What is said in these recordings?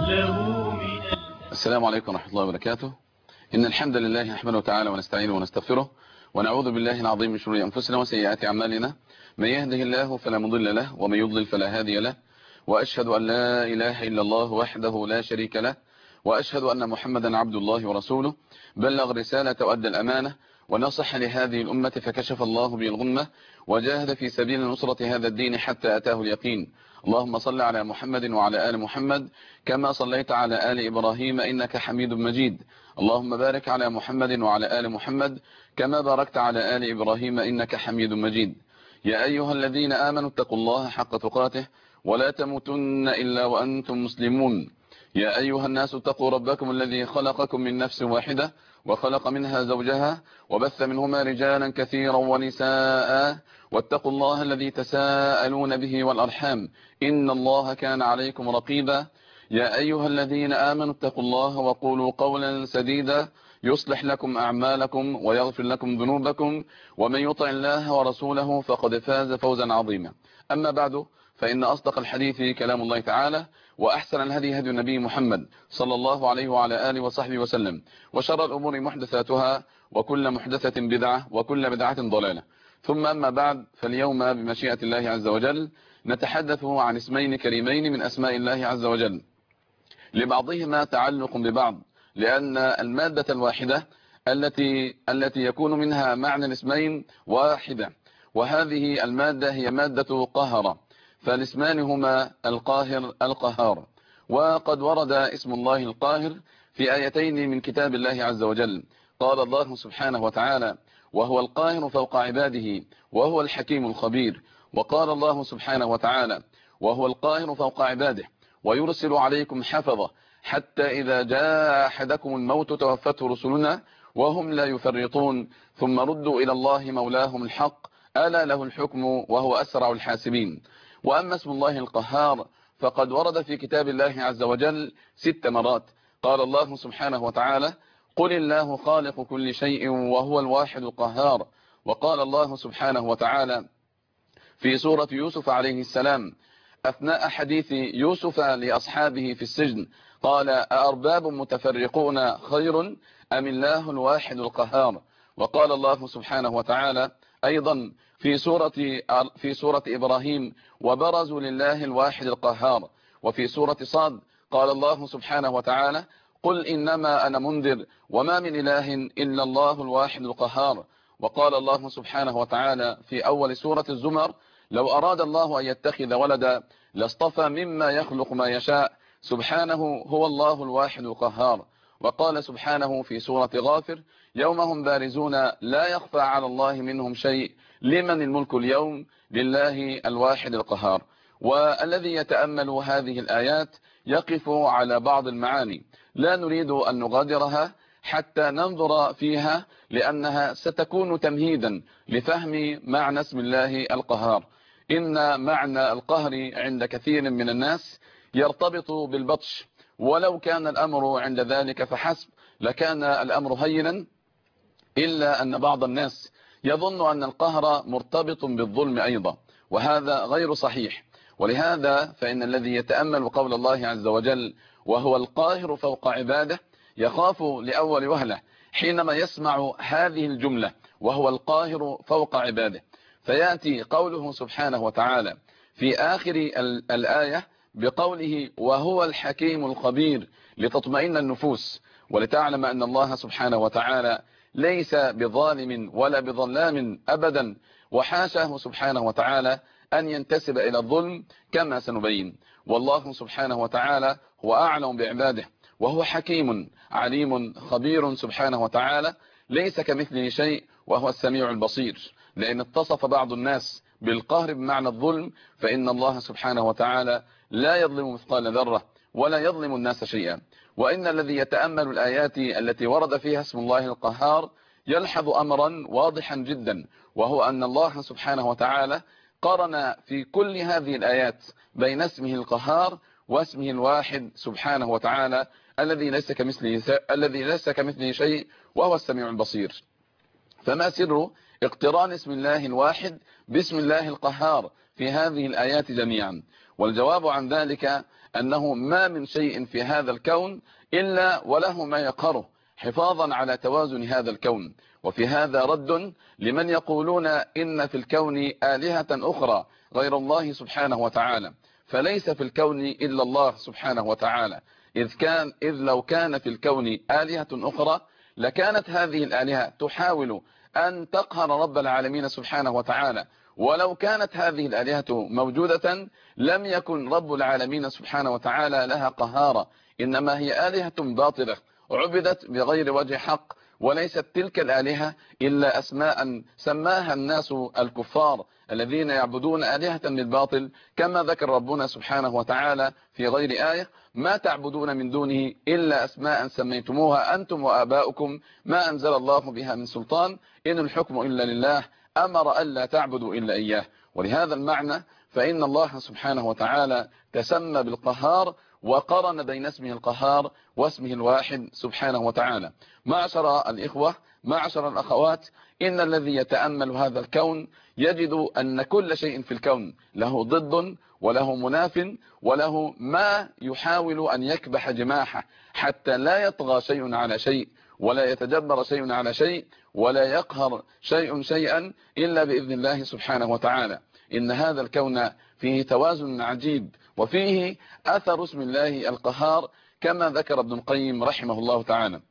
له من السلام عليكم ورحمة الله وبركاته. إن الحمد لله نحمده تعالى ونستعينه ونستغفره ونعوذ بالله العظيم من شرور أنفسنا وسيئات أعمالنا، من يهده الله فلا مضل له ومن يضلل فلا هادي له، وأشهد أن لا إله إلا الله وحده لا شريك له، وأشهد أن محمدا عبد الله ورسوله، بلغ رسالة وأدى الأمانة ونصح لهذه الأمة فكشف الله به الغمة وجاهد في سبيل نصرة هذا الدين حتى أتاه اليقين. اللهم صل على محمد وعلى آل محمد كما صليت على آل إبراهيم إنك حميد مجيد. اللهم بارك على محمد وعلى آل محمد كما باركت على آل إبراهيم إنك حميد مجيد. يا أيها الذين آمنوا اتقوا الله حق تقاته ولا تموتن إلا وأنتم مسلمون. يا أيها الناس اتقوا ربكم الذي خلقكم من نفس واحدة وخلق منها زوجها وبث منهما رجالا كثيرا ونساء، واتقوا الله الذي تساءلون به والأرحام إن الله كان عليكم رقيبا. يا أيها الذين آمنوا اتقوا الله وقولوا قولا سديدا يصلح لكم أعمالكم ويغفر لكم ذنوبكم، ومن يطع الله ورسوله فقد فاز فوزا عظيما. أما بعد، فإن أصدق الحديث كلام الله تعالى، وأحسن الهدي هدي النبي محمد صلى الله عليه وعلى آله وصحبه وسلم، وشر الأمور محدثاتها وكل محدثة بدعة وكل بدعة ضلالة. ثم أما بعد، فاليوم بمشيئة الله عز وجل نتحدث عن اسمين كريمين من أسماء الله عز وجل، لبعضهما تعلق ببعض، لأن المادة الواحدة التي يكون منها معنى الاسمين واحدة، وهذه المادة هي مادة قهر، فالاسمان هما القاهر القهار. وقد ورد اسم الله القاهر في آيتين من كتاب الله عز وجل. قال الله سبحانه وتعالى: وهو القاهر فوق عباده وهو الحكيم الخبير. وقال الله سبحانه وتعالى: وهو القاهر فوق عباده ويرسل عليكم حفظة حتى إذا جاء أحدكم الموت توفته رسلنا وهم لا يفرطون ثم ردوا إلى الله مولاهم الحق ألا له الحكم وهو أسرع الحاسبين. وأما اسم الله القهار فقد ورد في كتاب الله عز وجل 6 مرات. قال الله سبحانه وتعالى: قل الله خالق كل شيء وهو الواحد القهار. وقال الله سبحانه وتعالى في سورة يوسف عليه السلام أثناء حديث يوسف لأصحابه في السجن قال: أأرباب متفرقون خير أم الله الواحد القهار. وقال الله سبحانه وتعالى أيضا في سورة إبراهيم: وبرزوا لله الواحد القهار. وفي سورة صاد قال الله سبحانه وتعالى: قل إنما أنا منذر وما من إله إلا الله الواحد القهار. وقال الله سبحانه وتعالى في أول سورة الزمر: لو أراد الله أن يتخذ ولدا لاصطفى مما يخلق ما يشاء سبحانه هو الله الواحد القهار. وقال سبحانه في سورة غافر: يوم هم بارزون لا يخفى على الله منهم شيء لمن الملك اليوم لله الواحد القهار. والذي يتأمل هذه الآيات يقف على بعض المعاني لا نريد أن نغادرها حتى ننظر فيها، لأنها ستكون تمهيدا لفهم معنى اسم الله القهار. إن معنى القهر عند كثير من الناس يرتبط بالبطش، ولو كان الأمر عند ذلك فحسب لكان الأمر هينا، إلا أن بعض الناس يظن أن القهر مرتبط بالظلم أيضا، وهذا غير صحيح. ولهذا فإن الذي يتأمل قول الله عز وجل: وهو القاهر فوق عباده، يخاف لأول وهلة حينما يسمع هذه الجملة: وهو القاهر فوق عباده، فيأتي قوله سبحانه وتعالى في آخر الآية بقوله: وهو الحكيم الخبير، لتطمئن النفوس ولتعلم أن الله سبحانه وتعالى ليس بظالم ولا بظلام أبدا، وحاشاه سبحانه وتعالى أن ينتسب إلى الظلم كما سنبين. والله سبحانه وتعالى هو أعلم بعباده، وهو حكيم عليم خبير سبحانه وتعالى، ليس كمثله شيء وهو السميع البصير. لأن اتصف بعض الناس بالقهر بمعنى الظلم، فإن الله سبحانه وتعالى لا يظلم مثقال ذرة ولا يظلم الناس شيئا. وإن الذي يتأمل الآيات التي ورد فيها اسم الله القهار يلحظ أمرا واضحا جدا، وهو أن الله سبحانه وتعالى قرن في كل هذه الآيات بين اسمه القهار واسمه الواحد سبحانه وتعالى الذي ليس كمثله شيء وهو السميع البصير. فما سر اقتران اسم الله الواحد باسم الله القهار في هذه الآيات جميعا؟ والجواب عن ذلك أنه ما من شيء في هذا الكون إلا وله ما يقهره حفاظا على توازن هذا الكون. وفي هذا رد لمن يقولون إن في الكون آلهة أخرى غير الله سبحانه وتعالى، فليس في الكون إلا الله سبحانه وتعالى، إذ لو كان في الكون آلهة أخرى لكانت هذه الآلهة تحاول أن تقهر رب العالمين سبحانه وتعالى، ولو كانت هذه الآلهة موجودة لم يكن رب العالمين سبحانه وتعالى لها قهارا، إنما هي آلهة باطلة عبدت بغير وجه حق، وليست تلك الآلهة إلا أسماء سماها الناس الكفار الذين يعبدون آلهة بالباطل، كما ذكر ربنا سبحانه وتعالى في غير آية: ما تعبدون من دونه إلا أسماء سميتموها أنتم وآباؤكم ما أنزل الله بها من سلطان إن الحكم إلا لله أمر ألا تعبدوا إلا إياه. ولهذا المعنى فإن الله سبحانه وتعالى تسمى بالقهار وقرن بين اسمه القهار واسمه الواحد سبحانه وتعالى. معشر الإخوة، معشر الأخوات، إن الذي يتأمل هذا الكون يجد أن كل شيء في الكون له ضد وله مناف وله ما يحاول أن يكبح جماحه حتى لا يطغى شيء على شيء ولا يتجبر شيء على شيء ولا يقهر شيء شيئا إلا بإذن الله سبحانه وتعالى. إن هذا الكون فيه توازن عجيب وفيه أثر اسم الله القهار كما ذكر ابن القيم رحمه الله تعالى.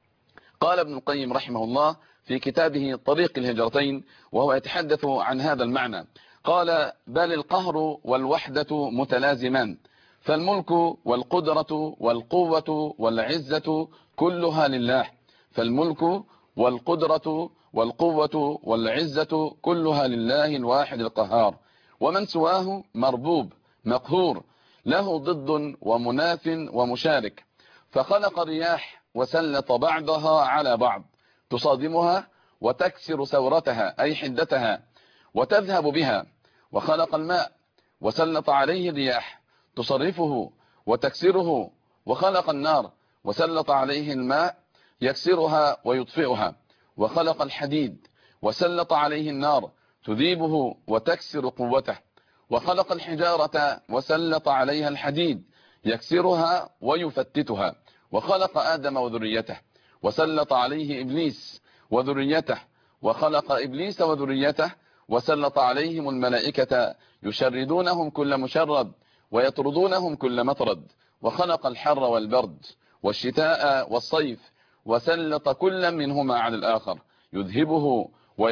قال ابن القيم رحمه الله في كتابه طريق الهجرتين وهو يتحدث عن هذا المعنى، قال: بل القهر والوحدة متلازمان، فالملك والقدرة والقوة والعزة كلها لله، فالملك والقدرة والقوة والعزة كلها لله الواحد القهار، ومن سواه مربوب مقهور له ضد ومناف ومشارك، فخلق الرياح وسلط بعضها على بعض تصادمها وتكسر ثورتها أي حدتها وتذهب بها، وخلق الماء وسلط عليه الرياح تصرفه وتكسره، وخلق النار وسلط عليه الماء يكسرها ويطفئها، وخلق الحديد وسلط عليه النار تذيبه وتكسر قوته، وخلق الحجارة وسلط عليها الحديد يكسرها ويفتتها، وخلق آدم وذريته وسلط عليه إبليس وذريته، وخلق إبليس وذريته وسلط عليهم الملائكة يشردونهم كل مشرد ويطردونهم كل مطرد، وخلق الحر والبرد والشتاء والصيف وسلط كل منهما على الآخر يذهبه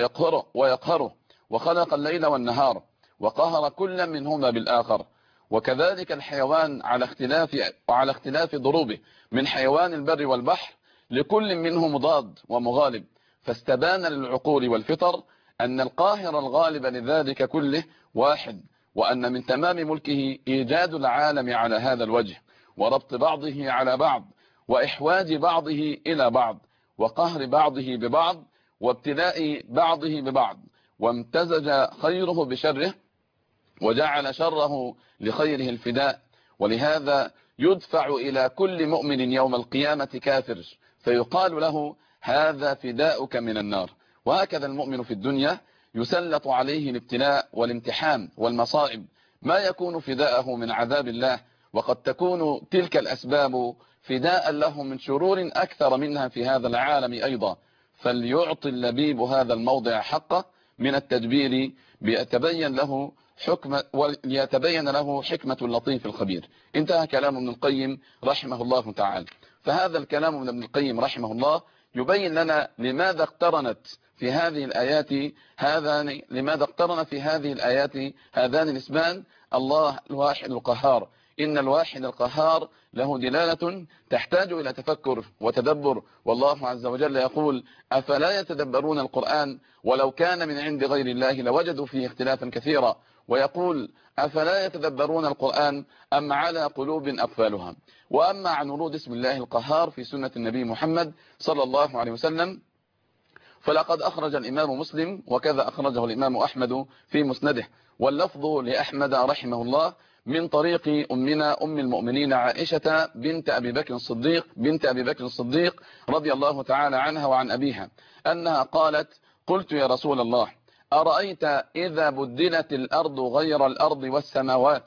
ويقهره، وخلق الليل والنهار وقهر كل منهما بالآخر. وكذلك الحيوان على اختلاف ضروبه من حيوان البر والبحر لكل منه مضاد ومغالب، فاستبان للعقول والفطر أن القاهر الغالب لذلك كله واحد، وأن من تمام ملكه إيجاد العالم على هذا الوجه وربط بعضه على بعض وإحواج بعضه إلى بعض وقهر بعضه ببعض وابتلاء بعضه ببعض، وامتزج خيره بشره وجعل شره لخيره الفداء. ولهذا يدفع إلى كل مؤمن يوم القيامة كافر فيقال له: هذا فداؤك من النار. وهكذا المؤمن في الدنيا يسلط عليه الابتلاء والامتحان والمصائب ما يكون فداءه من عذاب الله، وقد تكون تلك الأسباب فداء له من شرور أكثر منها في هذا العالم أيضا. فليعطي اللبيب هذا الموضع حقه من التدبير ليتبين له حكمة اللطيف الخبير. انتهى كلام ابن القيم رحمه الله تعالى. فهذا الكلام من ابن القيم رحمه الله يبين لنا لماذا اقترن في هذه الآيات هذان الاسمان: الله الواحد القهار. إن الواحد القهار له دلالة تحتاج إلى تفكر وتدبر، والله عز وجل يقول: أفلا يتدبرون القرآن ولو كان من عند غير الله لوجدوا فيه اختلافا كثيرا، ويقول: أفلا يتدبرون القرآن أم على قلوب أقفالها. وأما عن ورود اسم الله القهار في سنة النبي محمد صلى الله عليه وسلم فلقد أخرج الإمام مسلم وكذا أخرجه الإمام أحمد في مسنده، واللفظ لأحمد رحمه الله من طريق أمنا أم المؤمنين عائشة بنت أبي بكر الصديق رضي الله تعالى عنها وعن أبيها أنها قالت: قلت يا رسول الله، أرأيت إذا بدلت الأرض غير الأرض والسماوات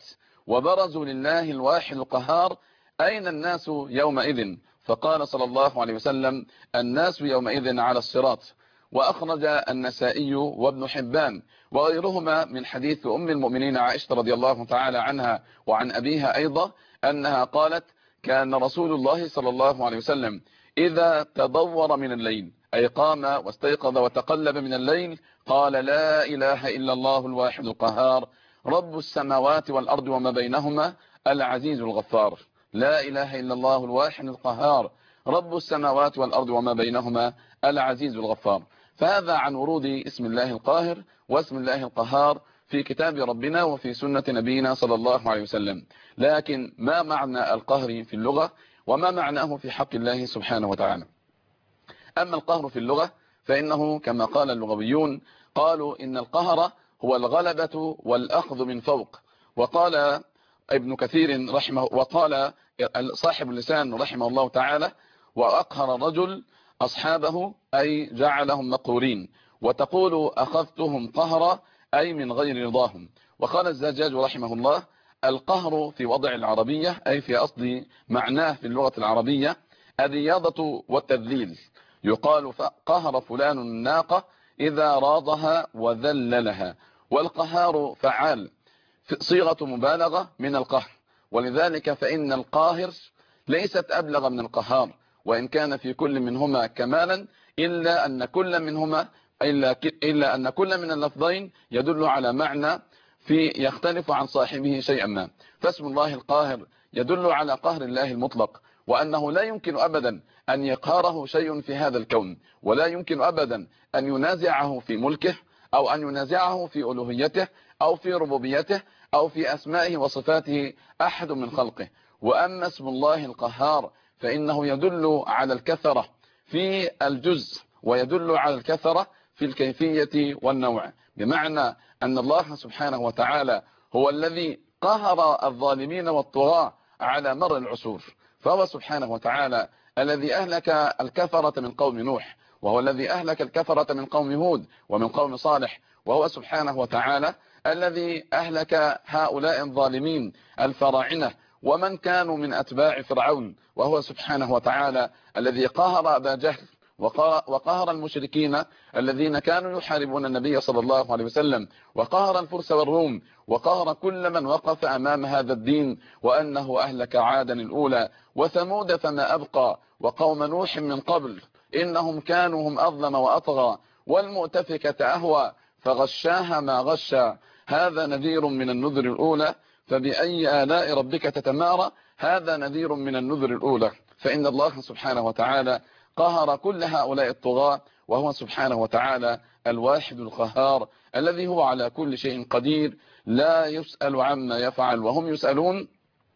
وبرزوا لله الواحد القهار أين الناس يومئذ؟ فقال صلى الله عليه وسلم الناس يومئذ على الصراط. وأخرج النسائي وابن حبان وغيرهما من حديث أم المؤمنين عائشة رضي الله تعالى عنها وعن أبيها أيضا أنها قالت كان رسول الله صلى الله عليه وسلم إذا تدور من الليل أي قام واستيقظ وتقلب من الليل قال لا إله إلا الله الواحد القهار رب السماوات والأرض وما بينهما العزيز الغفار. لا إله إلا الله الواحد القهار رب السماوات والأرض وما بينهما العزيز الغفار. فهذا عن ورود اسم الله القاهر واسم الله القهار في كتاب ربنا وفي سنة نبينا صلى الله عليه وسلم. لكن ما معنى القهر في اللغة وما معناه في حق الله سبحانه وتعالى؟ أما القهر في اللغة فإنه كما قال اللغويون قالوا إن القهر هو الغلبة والأخذ من فوق. وقال ابن كثير رحمه وقال صاحب اللسان رحمه الله تعالى وأقهر الرجل أصحابه أي جعلهم مقهورين. وتقول أخذتهم قهرا أي من غير رضاهم. وقال الزجاج رحمه الله القهر في وضع العربية أي في أصل معناه في اللغة العربية الرياضة والتذليل. يقال قهر فلان الناقة إذا راضها وذللها. والقهار فعال صيغة مبالغة من القهر، ولذلك فإن القاهر ليست أبلغ من القهار وإن كان في كل منهما كمالا إلا أن كل من اللفظين يدل على معنى يختلف عن صاحبه شيئا ما. فاسم الله القاهر يدل على قهر الله المطلق وأنه لا يمكن أبدا أن يقهره شيء في هذا الكون ولا يمكن أبدا أن ينازعه في ملكه أو أن ينازعه في ألوهيته أو في ربوبيته أو في أسمائه وصفاته أحد من خلقه. وأما اسم الله القهار فإنه يدل على الكثرة في الجزء ويدل على الكثرة في الكيفية والنوع، بمعنى أن الله سبحانه وتعالى هو الذي قهر الظالمين والطغاة على مر العصور. فهو سبحانه وتعالى الذي أهلك الكفرة من قوم نوح، وهو الذي أهلك الكفرة من قوم هود ومن قوم صالح، وهو سبحانه وتعالى الذي أهلك هؤلاء الظالمين الفراعنة ومن كانوا من أتباع فرعون، وهو سبحانه وتعالى الذي قهر أبا جهل وقهر المشركين الذين كانوا يحاربون النبي صلى الله عليه وسلم، وقهر الفرس والروم، وقهر كل من وقف أمام هذا الدين، وأنه أهلك عادا الأولى وثمود فما أبقى وقوم نوح من قبل إنهم كانوا هم أظلم وأطغى والمؤتفكة أهوى فغشاها ما غشى. هذا نذير من النذر الأولى فبأي آلاء ربك تتمارى. هذا نذير من النذر الأولى. فإن الله سبحانه وتعالى قهر كل هؤلاء الطغاة، وهو سبحانه وتعالى الواحد القهار الذي هو على كل شيء قدير لا يسأل عما يفعل وهم يسألون،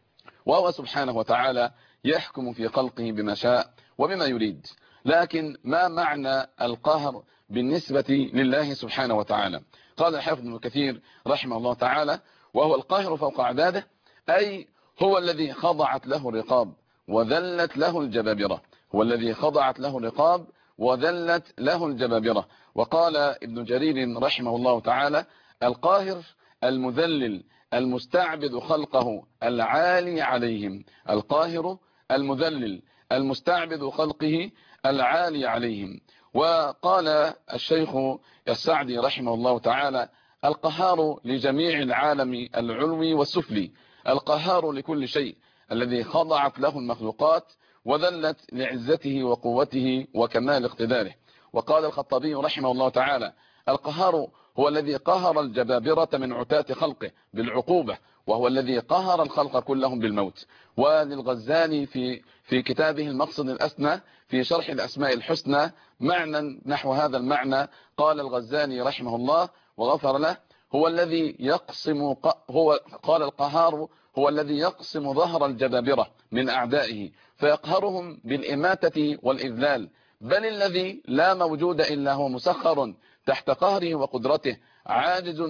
وهو سبحانه وتعالى يحكم في خلقه بما شاء وبما يريد. لكن ما معنى القهر بالنسبة لله سبحانه وتعالى؟ قال الحافظ ابن كثير رحمه الله تعالى وهو القاهر فوق عباده أي هو الذي خضعت له الرقاب وذلت له الجبابرة. هو الذي خضعت له الرقاب وذلت له الجبابرة. وقال ابن جرير رحمه الله تعالى القاهر المذلل المستعبد خلقه العالي عليهم. القاهر المذلل المستعبد خلقه العالي عليهم. وقال الشيخ السعدي رحمه الله تعالى القهار لجميع العالم العلوي والسفلي، القهار لكل شيء الذي خضعت له المخلوقات وذلت لعزته وقوته وكمال اقتداره. وقال الخطابي رحمه الله تعالى القهار هو الذي قهر الجبابرة من عتاة خلقه بالعقوبة، وهو الذي قهر الخلق كلهم بالموت. وللغزالي في كتابه المقصد الأسنى في شرح الأسماء الحسنى معنى نحو هذا المعنى. قال الغزالي رحمه الله وغفر له هو الذي يقسم قال القهار هو الذي يقسم ظهر الجبابرة من أعدائه فيقهرهم بالإماتة والإذلال، بل الذي لا موجود إلا هو مسخر تحت قهره وقدرته عاجز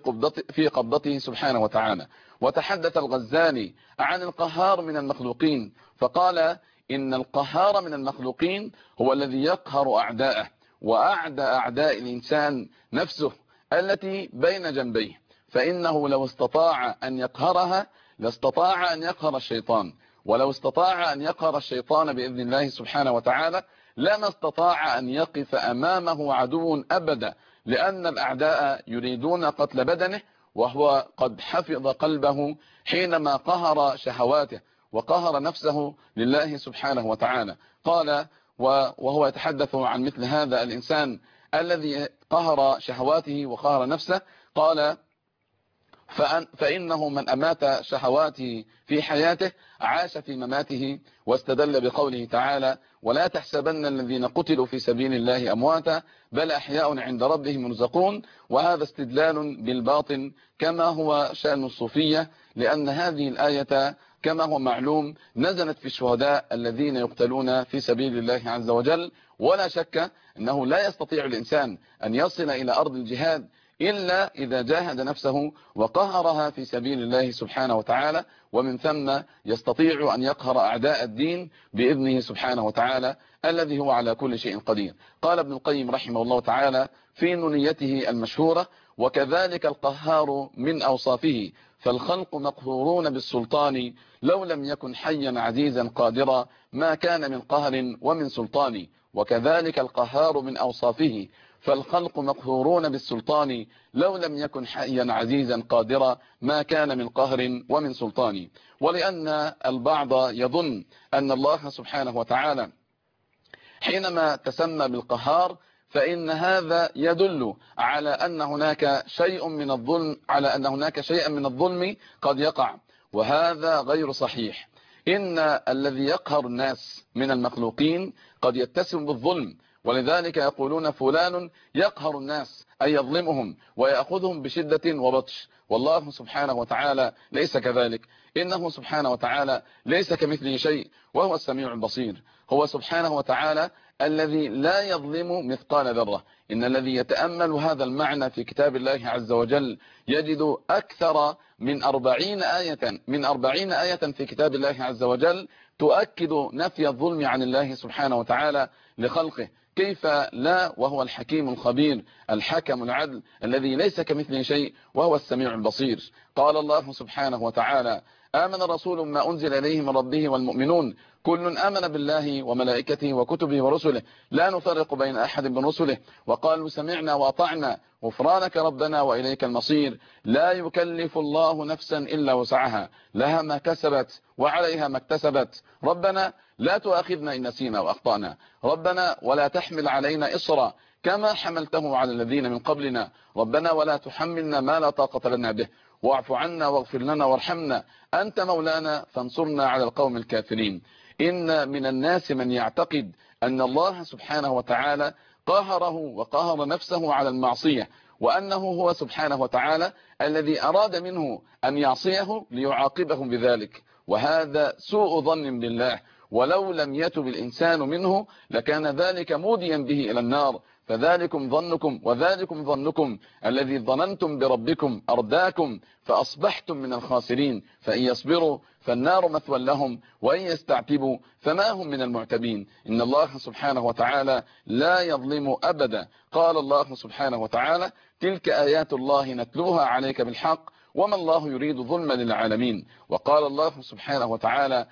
في قبضته سبحانه وتعالى. وتحدث الغزالي عن القهار من المخلوقين فقال إن القهار من المخلوقين هو الذي يقهر أعداءه، وأعدى أعداء الإنسان نفسه التي بين جنبيه، فإنه لو استطاع أن يقهرها لاستطاع أن يقهر الشيطان، ولو استطاع أن يقهر الشيطان بإذن الله سبحانه وتعالى لما استطاع أن يقف أمامه عدو أبدا، لأن الأعداء يريدون قتل بدنه، وهو قد حفظ قلبه حينما قهر شهواته وقهر نفسه لله سبحانه وتعالى. قال وهو يتحدث عن مثل هذا الإنسان الذي قهر شهواته وقهر نفسه، قال فإنه من أمات شهواته في حياته عاش في مماته، واستدل بقوله تعالى ولا تحسبن الذين قتلوا في سبيل الله أمواتا بل أحياء عند ربهم يرزقون. وهذا استدلال بالباطن كما هو شأن الصوفية، لأن هذه الآية كما هو معلوم نزلت في الشهداء الذين يقتلون في سبيل الله عز وجل. ولا شك أنه لا يستطيع الإنسان أن يصل إلى أرض الجهاد إلا إذا جاهد نفسه وقهرها في سبيل الله سبحانه وتعالى، ومن ثم يستطيع أن يقهر أعداء الدين بإذنه سبحانه وتعالى الذي هو على كل شيء قدير. قال ابن القيم رحمه الله تعالى في نونيته المشهورة وكذلك القهار من أوصافه فالخلق مقهورون بالسلطان لو لم يكن حيا عزيزا قادرا ما كان من قهر ومن سلطان. وكذلك القهار من أوصافه فالخلق مقهورون بالسلطان لو لم يكن حيا عزيزا قادرا ما كان من قهر ومن سلطان. ولأن البعض يظن أن الله سبحانه وتعالى حينما تسمى بالقهار فإن هذا يدل على أن هناك شيء من الظلم قد يقع، وهذا غير صحيح. إن الذي يقهر الناس من المخلوقين قد يتسم بالظلم، ولذلك يقولون فلان يقهر الناس أي يظلمهم ويأخذهم بشدة وبطش، والله سبحانه وتعالى ليس كذلك. إنه سبحانه وتعالى ليس كمثله شيء وهو السميع البصير. هو سبحانه وتعالى الذي لا يظلم مثقال ذرة. إن الذي يتأمل هذا المعنى في كتاب الله عز وجل يجد أكثر من 40 آية في كتاب الله عز وجل تؤكد نفي الظلم عن الله سبحانه وتعالى لخلقه. كيف لا وهو الحكيم الخبير الحكم العدل الذي ليس كمثله شيء وهو السميع البصير. قال الله سبحانه وتعالى آمن الرسول ما أنزل إليه من ربه والمؤمنون كل آمن بالله وملائكته وكتبه ورسله لا نفرق بين أحد من رسله وقالوا سمعنا وأطعنا غفرانك ربنا وإليك المصير. لا يكلف الله نفسا إلا وسعها لها ما كسبت وعليها ما اكتسبت ربنا لا تؤاخذنا إن نسينا وأخطأنا ربنا ولا تحمل علينا إصرا كما حملته على الذين من قبلنا ربنا ولا تحملنا ما لا طاقة لنا به واعف عنا واغفر لنا وارحمنا أنت مولانا فانصرنا على القوم الكافرين. إن من الناس من يعتقد أن الله سبحانه وتعالى قهره وقهر نفسه على المعصية، وأنه هو سبحانه وتعالى الذي أراد منه أن يعصيه ليعاقبهم بذلك، وهذا سوء ظن بالله. ولو لم يتب الإنسان منه لكان ذلك موديا به إلى النار. فذلكم ظنكم الذي ظننتم بربكم أرداكم فأصبحتم من الخاسرين. فإن يصبروا فالنار مثوى لهم وإن يستعتبوا فما هم من المعتبين. إن الله سبحانه وتعالى لا يظلم أبدا. قال الله سبحانه وتعالى تلك آيات الله نتلوها عليك بالحق وما الله يريد ظلما للعالمين. وقال الله سبحانه وتعالى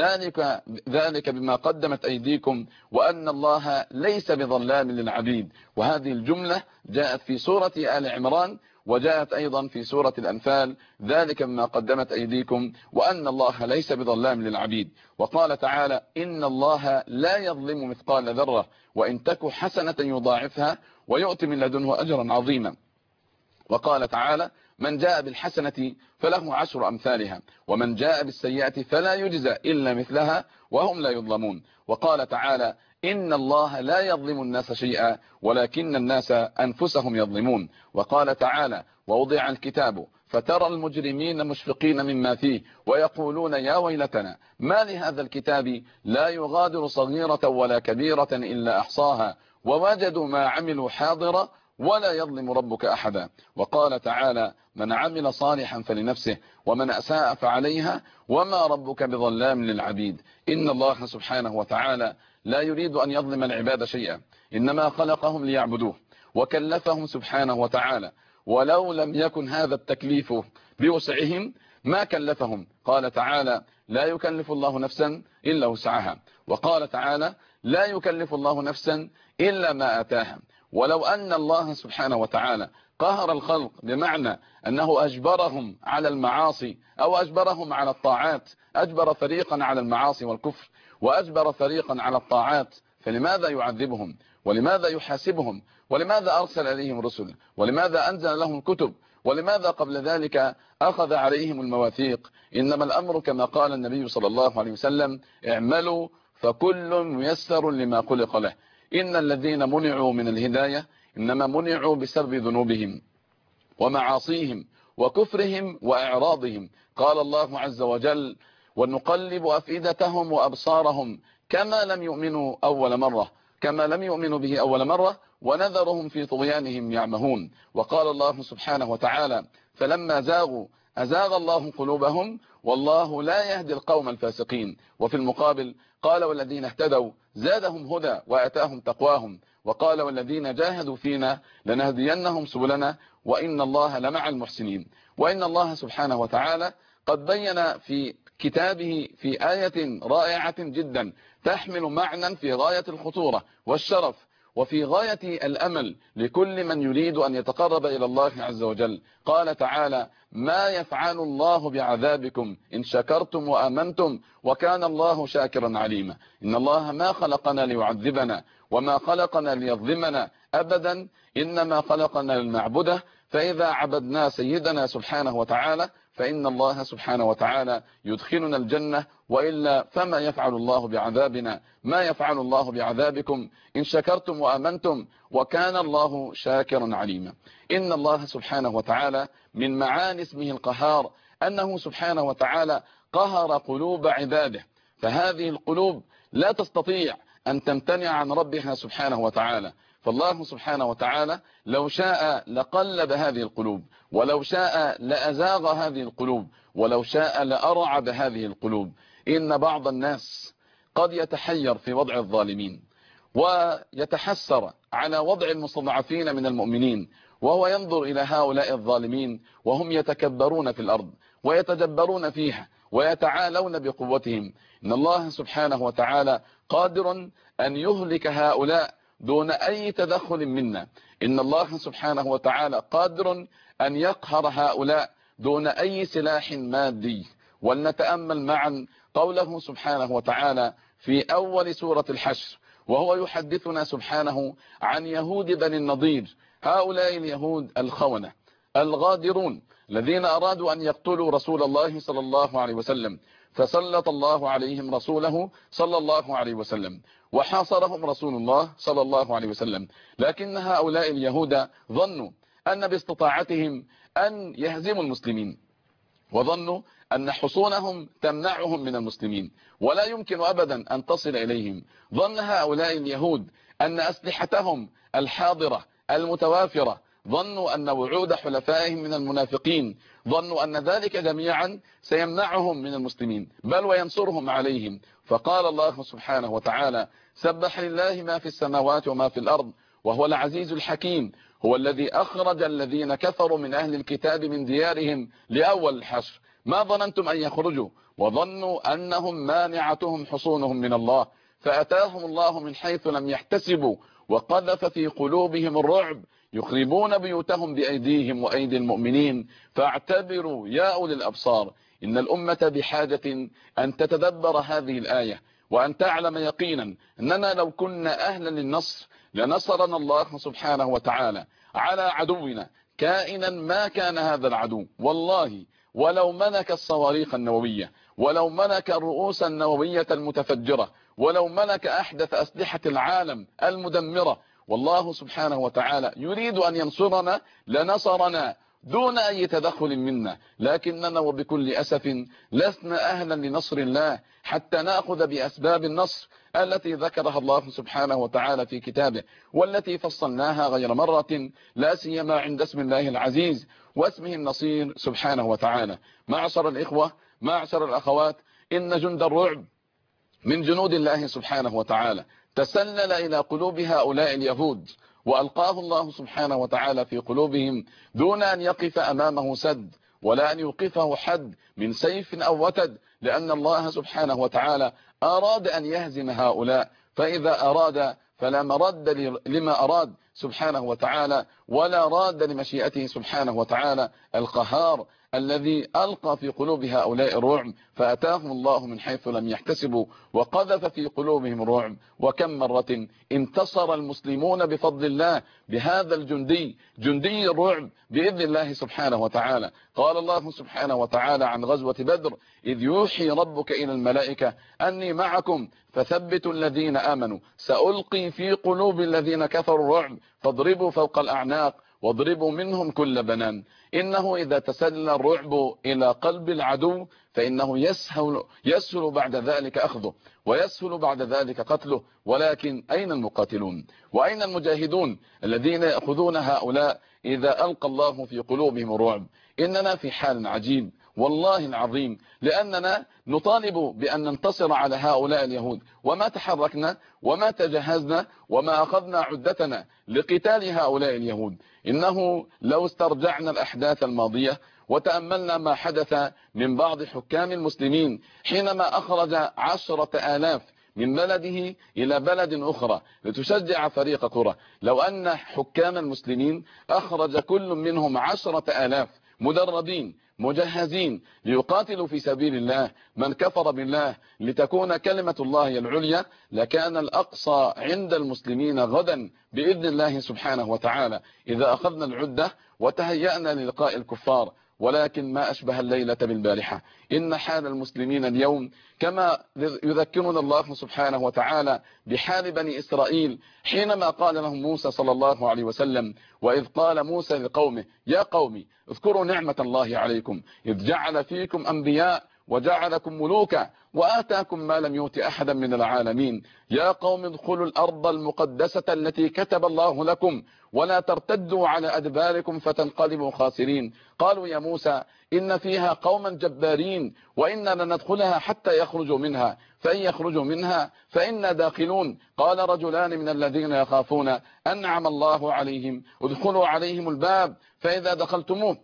ذلك بما قدمت أيديكم وأن الله ليس بظلام للعبيد. وهذه الجملة جاءت في سورة آل عمران وجاءت أيضا في سورة الأنفال ذلك بما قدمت أيديكم وأن الله ليس بظلام للعبيد. وقال تعالى إن الله لا يظلم مثقال ذرة وإن تك حسنة يضاعفها ويؤتي من لدنه أجرا عظيما. وقال تعالى من جاء بالحسنة فله 10 أمثالها ومن جاء بالسيئة فلا يجزى إلا مثلها وهم لا يظلمون. وقال تعالى إن الله لا يظلم الناس شيئا ولكن الناس أنفسهم يظلمون. وقال تعالى ووضع الكتاب فترى المجرمين مشفقين مما فيه ويقولون يا ويلتنا ما لهذا الكتاب لا يغادر صغيرة ولا كبيرة إلا أحصاها ووجدوا ما عملوا حاضرا ولا يظلم ربك أحدا. وقال تعالى من عمل صالحا فلنفسه ومن أساء فعليها وما ربك بظلام للعبيد. إن الله سبحانه وتعالى لا يريد أن يظلم العباد شيئا، إنما خلقهم ليعبدوه وكلفهم سبحانه وتعالى، ولو لم يكن هذا التكليف بوسعهم ما كلفهم. قال تعالى لا يكلف الله نفسا إلا وسعها، وقال تعالى لا يكلف الله نفسا إلا ما آتاها. ولو أن الله سبحانه وتعالى قهر الخلق بمعنى أنه أجبرهم على المعاصي أو أجبرهم على الطاعات، أجبر فريقا على المعاصي والكفر وأجبر فريقا على الطاعات، فلماذا يعذبهم ولماذا يحاسبهم ولماذا أرسل إليهم رسل ولماذا أنزل لهم كتب ولماذا قبل ذلك أخذ عليهم المواثيق؟ إنما الأمر كما قال النبي صلى الله عليه وسلم اعملوا فكل ميسر لما خلق له. إن الذين منعوا من الهداية إنما منعوا بسبب ذنوبهم ومعاصيهم وكفرهم وإعراضهم. قال الله عز وجل ونقلب أفئدتهم وأبصارهم كما لم يؤمنوا به أول مرة ونذرهم في طغيانهم يعمهون. وقال الله سبحانه وتعالى فلما زاغوا أزاغ الله قلوبهم والله لا يهدي القوم الفاسقين. وفي المقابل قال والذين اهتدوا زادهم هدى وآتاهم تقواهم. وقال والذين جاهدوا فينا لنهدينهم سبلنا وإن الله لمع المحسنين. وإن الله سبحانه وتعالى قد بين في كتابه في آية رائعة جدا تحمل معنى في غاية الخطورة والشرف وفي غاية الأمل لكل من يريد أن يتقرب إلى الله عز وجل. قال تعالى ما يفعل الله بعذابكم إن شكرتم وآمنتم وكان الله شاكرا عليما. إن الله ما خلقنا ليعذبنا وما خلقنا ليظلمنا أبدا، إنما خلقنا لنعبده، فإذا عبدنا سيدنا سبحانه وتعالى فإن الله سبحانه وتعالى يدخلنا الجنة، وإلا فما يفعل الله بعذابنا؟ ما يفعل الله بعذابكم إن شكرتم وآمنتم وكان الله شاكرا عليما. إن الله سبحانه وتعالى من معاني اسمه القهار أنه سبحانه وتعالى قهر قلوب عباده، فهذه القلوب لا تستطيع أن تمتنع عن ربها سبحانه وتعالى. فالله سبحانه وتعالى لو شاء لقلب هذه القلوب، ولو شاء لأزاغ هذه القلوب، ولو شاء لأرعب هذه القلوب. إن بعض الناس قد يتحير في وضع الظالمين ويتحسر على وضع المستضعفين من المؤمنين، وهو ينظر إلى هؤلاء الظالمين وهم يتكبرون في الأرض ويتجبرون فيها ويتعالون بقوتهم. إن الله سبحانه وتعالى قادر أن يهلك هؤلاء دون أي تدخل منا. إن الله سبحانه وتعالى قادر أن يقهر هؤلاء دون أي سلاح مادي. ولنتأمل معا قوله سبحانه وتعالى في أول سورة الحشر وهو يحدثنا سبحانه عن يهود بني النضير، هؤلاء اليهود الخونة الغادرون الذين أرادوا أن يقتلوا رسول الله صلى الله عليه وسلم، فسلط الله عليهم رسوله صلى الله عليه وسلم وحاصرهم رسول الله صلى الله عليه وسلم. لكن هؤلاء اليهود ظنوا أن باستطاعتهم أن يهزموا المسلمين، وظنوا أن حصونهم تمنعهم من المسلمين ولا يمكن أبدا أن تصل إليهم. ظن هؤلاء اليهود أن أسلحتهم الحاضرة المتوافرة، ظنوا أن وعود حلفائهم من المنافقين، ظنوا أن ذلك جميعا سيمنعهم من المسلمين بل وينصرهم عليهم. فقال الله سبحانه وتعالى سبح لله ما في السماوات وما في الأرض وهو العزيز الحكيم، هو الذي أخرج الذين كفروا من أهل الكتاب من ديارهم لأول الحشر ما ظننتم أن يخرجوا وظنوا أنهم مانعتهم حصونهم من الله فأتاهم الله من حيث لم يحتسبوا وقذف في قلوبهم الرعب يخربون بيوتهم بأيديهم وأيدي المؤمنين فاعتبروا يا أولي الأبصار. إن الأمة بحاجة أن تتدبر هذه الآية وأن تعلم يقينا أننا لو كنا أهلا للنصر لنصرنا الله سبحانه وتعالى على عدونا كائنا ما كان هذا العدو والله، ولو ملك الصواريخ النووية، ولو ملك الرؤوس النووية المتفجرة، ولو ملك أحدث أسلحة العالم المدمرة، والله سبحانه وتعالى يريد أن ينصرنا لنصرنا دون أي تدخل منا. لكننا وبكل أسف لسنا أهلا لنصر الله حتى نأخذ بأسباب النصر التي ذكرها الله سبحانه وتعالى في كتابه والتي فصلناها غير مرة، لا سيما عند اسم الله العزيز واسمه النصير سبحانه وتعالى. معشر الإخوة معشر الأخوات، إن جند الرعب من جنود الله سبحانه وتعالى تسلل إلى قلوب هؤلاء اليهود وألقاه الله سبحانه وتعالى في قلوبهم دون أن يقف أمامه سد ولا أن يوقفه حد من سيف أو وتد، لأن الله سبحانه وتعالى أراد أن يهزم هؤلاء، فإذا أراد فلا مرد لما أراد سبحانه وتعالى، ولا راد لمشيئته سبحانه وتعالى القهار الذي ألقى في قلوب هؤلاء الرعب، فأتاهم الله من حيث لم يحتسبوا وقذف في قلوبهم الرعب. وكم مرة انتصر المسلمون بفضل الله بهذا الجندي، جندي الرعب بإذن الله سبحانه وتعالى. قال الله سبحانه وتعالى عن غزوة بدر: إذ يوحي ربك إلى الملائكة أني معكم فثبتوا الذين آمنوا سألقي في قلوب الذين كفروا الرعب فاضربوا فوق الأعناق واضربوا منهم كل بنان. إنه إذا تسلل الرعب إلى قلب العدو فإنه يسهل بعد ذلك أخذه ويسهل بعد ذلك قتله. ولكن أين المقاتلون وأين المجاهدون الذين يأخذون هؤلاء إذا ألقى الله في قلوبهم الرعب؟ إننا في حال عجيب والله العظيم، لأننا نطالب بأن ننتصر على هؤلاء اليهود، وما تحركنا وما تجهزنا وما أخذنا عدتنا لقتال هؤلاء اليهود. إنه لو استرجعنا الأحداث الماضية وتأملنا ما حدث من بعض حكام المسلمين حينما أخرج 10,000 من بلده إلى بلد أخرى لتشجع فريق كرة، لو أن حكام المسلمين أخرج كل منهم 10,000 مدربين مجهزين ليقاتلوا في سبيل الله من كفر بالله لتكون كلمة الله العليا، لكان الأقصى عند المسلمين غدا بإذن الله سبحانه وتعالى إذا أخذنا العدة وتهيأنا للقاء الكفار. ولكن ما أشبه الليلة بالبارحة، إن حال المسلمين اليوم كما يذكرنا الله سبحانه وتعالى بحال بني إسرائيل حينما قال لهم موسى صلى الله عليه وسلم: وإذ قال موسى لقومه يا قوم اذكروا نعمة الله عليكم إذ جعل فيكم أنبياء وجعلكم ملوكا وآتاكم ما لم يؤت أحدا من العالمين يا قوم ادخلوا الأرض المقدسة التي كتب الله لكم ولا ترتدوا على أدباركم فتنقلبوا خاسرين. قالوا يا موسى إن فيها قوما جبارين وإنا لن ندخلها حتى يخرجوا منها فإن يخرجوا منها فإنا داخلون. قال رجلان من الذين يخافون أنعم الله عليهم ادخلوا عليهم الباب فإذا دخلتموه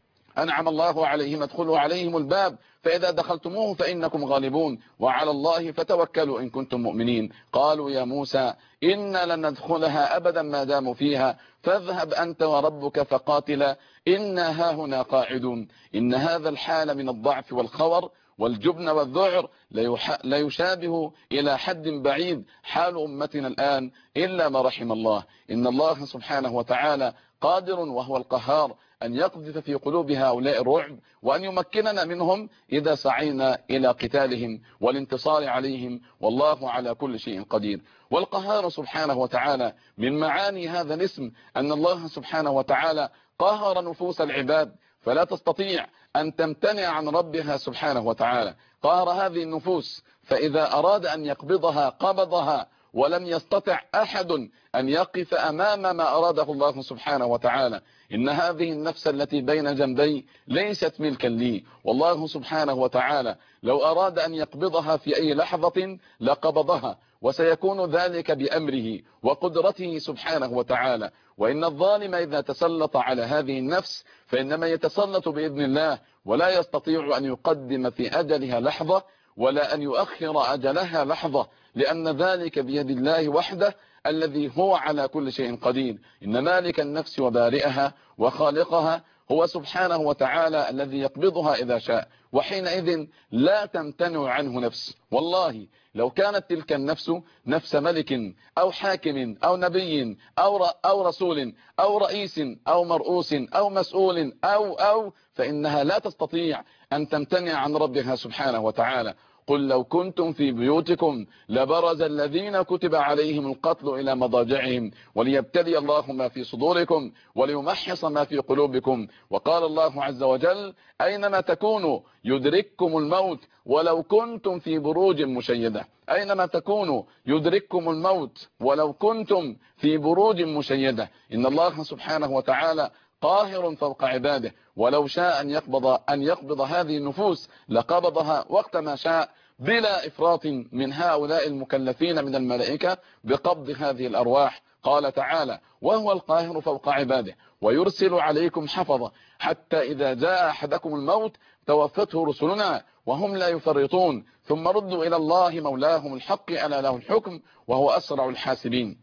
أنعم الله عليهم ادخلوا عليهم الباب فإذا دخلتموه فإنكم غالبون وعلى الله فتوكلوا إن كنتم مؤمنين. قالوا يا موسى إنا لن ندخلها أبدا ما داموا فيها فاذهب أنت وربك فقاتلا إنا هاهنا قاعدون. إن هذا الحال من الضعف والخور والجبن والذعر لا يشابه إلى حد بعيد حال أمتنا الآن إلا ما رحم الله. إن الله سبحانه وتعالى قادر وهو القهار أن يقذف في قلوب هؤلاء الرعب وأن يمكننا منهم إذا سعينا إلى قتالهم والانتصار عليهم، والله على كل شيء قدير. والقهار سبحانه وتعالى من معاني هذا الاسم أن الله سبحانه وتعالى قهر نفوس العباد فلا تستطيع أن تمتنع عن ربها سبحانه وتعالى. قهر هذه النفوس فإذا أراد أن يقبضها قبضها ولم يستطع أحد أن يقف أمام ما أراده الله سبحانه وتعالى. إن هذه النفس التي بين جنبي ليست ملكا لي، والله سبحانه وتعالى لو أراد أن يقبضها في أي لحظة لقبضها، وسيكون ذلك بأمره وقدرته سبحانه وتعالى. وإن الظالم إذا تسلط على هذه النفس فإنما يتسلط بإذن الله، ولا يستطيع أن يقدم في أجلها لحظة ولا أن يؤخر أجلها لحظة، لأن ذلك بيد الله وحده الذي هو على كل شيء قدير. إن مالك النفس وبارئها وخالقها هو سبحانه وتعالى الذي يقبضها إذا شاء، وحينئذ لا تمتنع عنه نفس. والله لو كانت تلك النفس نفس ملك أو حاكم أو نبي أو رسول أو رئيس أو مرؤوس أو مسؤول أو فإنها لا تستطيع أن تمتنع عن ربها سبحانه وتعالى. قل لو كنتم في بيوتكم لبرز الذين كتب عليهم القتل إلى مضاجعهم وليبتلي الله ما في صدوركم وليمحص ما في قلوبكم. وقال الله عز وجل أينما تكونوا يدرككم الموت ولو كنتم في بروج مشيدة. أينما تكونوا يدرككم الموت ولو كنتم في بروج مشيدة. إن الله سبحانه وتعالى قاهر فوق عباده، ولو شاء أن يقبض هذه النفوس لقبضها وقت ما شاء، بلا إفراط من هؤلاء المكلفين من الملائكة بقبض هذه الأرواح. قال تعالى: وهو القاهر فوق عباده ويرسل عليكم حفظة حتى إذا جاء أحدكم الموت توفته رسلنا وهم لا يفرطون ثم ردوا إلى الله مولاهم الحق ألا له الحكم وهو أسرع الحاسبين.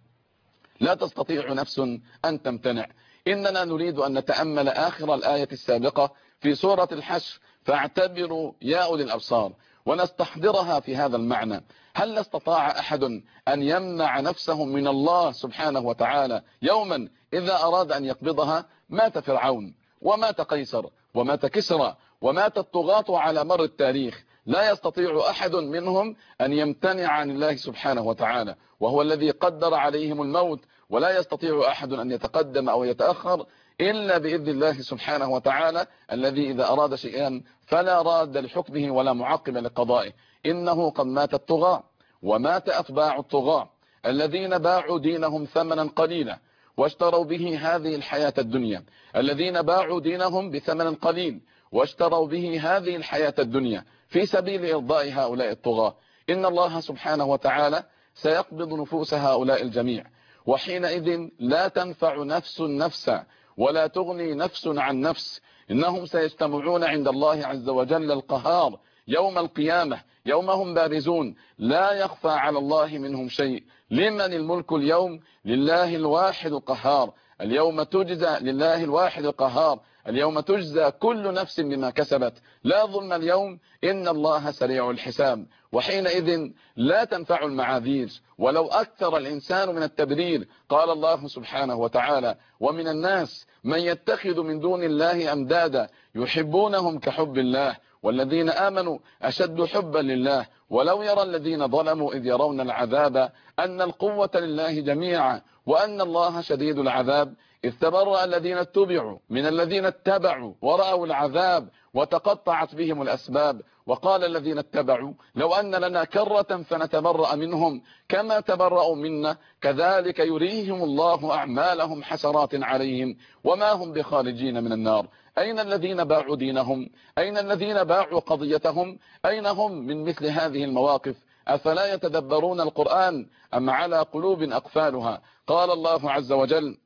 لا تستطيع نفس أن تمتنع. إننا نريد أن نتأمل آخر الآية السابقة في سورة الحشر، فاعتبروا يا أولي الأبصار، ونستحضرها في هذا المعنى. هل استطاع أحد أن يمنع نفسه من الله سبحانه وتعالى يوما إذا أراد أن يقبضها؟ مات فرعون ومات قيصر ومات كسرى ومات الطغاة على مر التاريخ، لا يستطيع أحد منهم أن يمتنع عن الله سبحانه وتعالى، وهو الذي قدر عليهم الموت، ولا يستطيع أحد أن يتقدم أو يتأخر إلا بإذن الله سبحانه وتعالى، الذي إذا أراد شيئا فلا راد لحكمه ولا معقب لقضائه. إنه قد مات الطغاة ومات أتباع الطغاة الذين باعوا دينهم ثمنا قليلا واشتروا به هذه الحياة الدنيا، الذين باعوا دينهم بثمن قليل واشتروا به هذه الحياة الدنيا في سبيل إرضاء هؤلاء الطغاة. إن الله سبحانه وتعالى سيقبض نفوس هؤلاء الجميع، وحينئذ لا تنفع نفس نفسا ولا تغني نفس عن نفس. إنهم سيجتمعون عند الله عز وجل القهار يوم القيامة، يوم هم بارزون لا يخفى على الله منهم شيء. لمن الملك اليوم؟ لله الواحد القهار. اليوم تجزى لله الواحد القهار، اليوم تجزى كل نفس بما كسبت، لا ظلم اليوم، إن الله سريع الحساب. وحينئذ لا تنفع المعاذير ولو أكثر الإنسان من التبرير. قال الله سبحانه وتعالى: ومن الناس من يتخذ من دون الله أندادا يحبونهم كحب الله والذين آمنوا أشد حبا لله ولو يرى الذين ظلموا إذ يرون العذاب أن القوة لله جميعا وأن الله شديد العذاب إذ تبرأ الذين اتبعوا من الذين اتبعوا ورأوا العذاب وتقطعت بهم الأسباب وقال الذين اتبعوا لو أن لنا كرة فنتبرأ منهم كما تبرأوا منا كذلك يريهم الله أعمالهم حسرات عليهم وما هم بخارجين من النار. أين الذين باعوا دينهم؟ أين الذين باعوا قضيتهم؟ أين هم من مثل هذه المواقف؟ أفلا يتدبرون القرآن أم على قلوب أقفالها؟ قال الله عز وجل: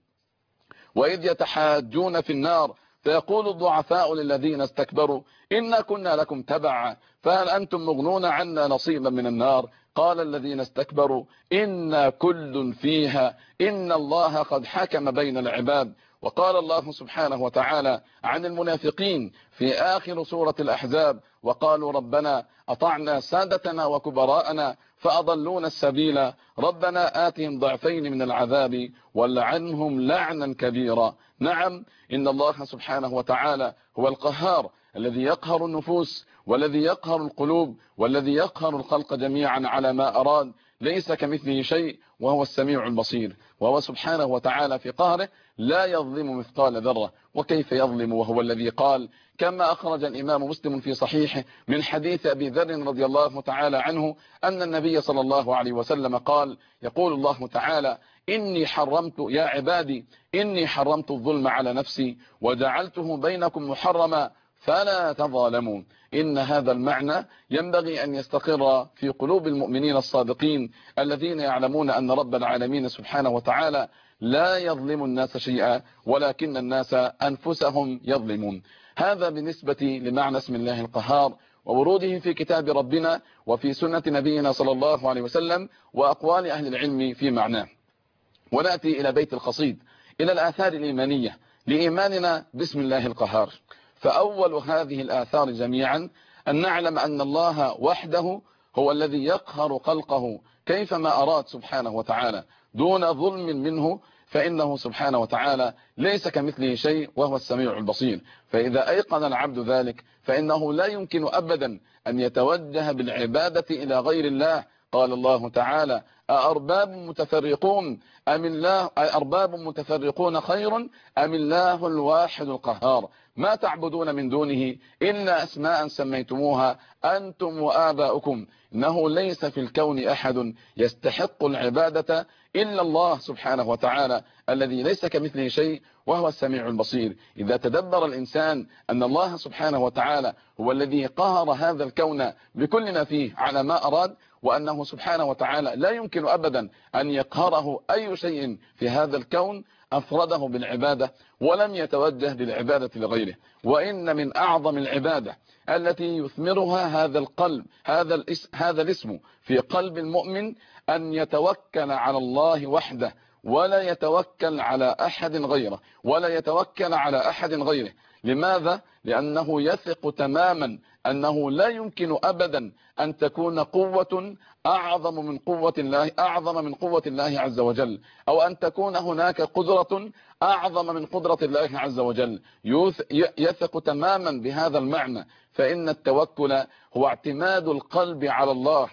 وإذ يتحاجون في النار فيقول الضعفاء للذين استكبروا إنا كنا لكم تبعا فهل أنتم مغنون عنا نصيبا من النار قال الذين استكبروا إنا كل فيها إن الله قد حكم بين العباد. وقال الله سبحانه وتعالى عن المنافقين في آخر سورة الأحزاب: وقالوا ربنا أطعنا سادتنا وكبراءنا فأضلونا السبيل ربنا آتهم ضعفين من العذاب ولعنهم لعنا كبيرا. نعم، إن الله سبحانه وتعالى هو القهار الذي يقهر النفوس والذي يقهر القلوب والذي يقهر الخلق جميعا على ما أراد، ليس كمثله شيء وهو السميع البصير. وهو سبحانه وتعالى في قهره لا يظلم مثقال ذرة، وكيف يظلم وهو الذي قال كما أخرج الإمام مسلم في صحيحه من حديث أبي ذر رضي الله تعالى عنه أن النبي صلى الله عليه وسلم قال: يقول الله تعالى: إني حرمت يا عبادي إني حرمت الظلم على نفسي وجعلته بينكم محرما فلا تظالموا. إن هذا المعنى ينبغي أن يستقر في قلوب المؤمنين الصادقين الذين يعلمون أن رب العالمين سبحانه وتعالى لا يظلم الناس شيئا ولكن الناس أنفسهم يظلمون. هذا بالنسبة لمعنى اسم الله القهار ووروده في كتاب ربنا وفي سنة نبينا صلى الله عليه وسلم وأقوال أهل العلم في معناه. ونأتي إلى بيت القصيد، إلى الآثار الإيمانية لإيماننا باسم الله القهار. فأول هذه الآثار جميعا أن نعلم أن الله وحده هو الذي يقهر خلقه كيفما أراد سبحانه وتعالى دون ظلم منه، فإنه سبحانه وتعالى ليس كمثله شيء وهو السميع البصير. فإذا أيقن العبد ذلك فإنه لا يمكن أبدا أن يتوجه بالعبادة إلى غير الله. قال الله تعالى: أأرباب متفرقون خير أم الله الواحد القهار ما تعبدون من دونه إلا أسماء سميتموها أنتم وآباؤكم إنه ليس في الكون أحد يستحق العبادة إلا الله سبحانه وتعالى الذي ليس كمثله شيء وهو السميع البصير. إذا تدبر الإنسان أن الله سبحانه وتعالى هو الذي قهر هذا الكون بكل ما فيه على ما أراد، وأنه سبحانه وتعالى لا يمكن أبدا أن يقهره أي شيء في هذا الكون، أفرده بالعبادة ولم يتوجه بالعبادة لغيره. وإن من أعظم العبادة التي يثمرها هذا القلب هذا الاسم في قلب المؤمن أن يتوكل على الله وحده ولا يتوكل على أحد غيره لماذا؟ لأنه يثق تماما أنه لا يمكن أبدا أن تكون قوة أعظم من قوة الله عز وجل، أو أن تكون هناك قدرة أعظم من قدرة الله عز وجل. يثق تماما بهذا المعنى، فإن التوكل هو اعتماد القلب على الله